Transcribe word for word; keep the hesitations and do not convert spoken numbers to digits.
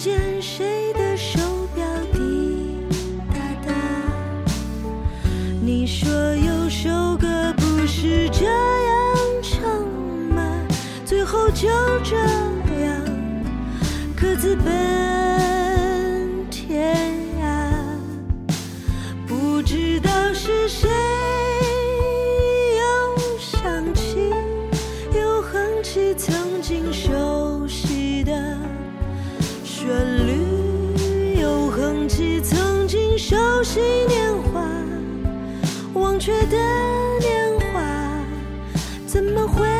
见谁的手表滴答答。你说有首歌不是这样唱吗？最后就这样各自奔天涯。不知道是谁又想起又哼起曾经熟悉的旋律，又哼起曾经熟悉年华，忘却的年华怎么会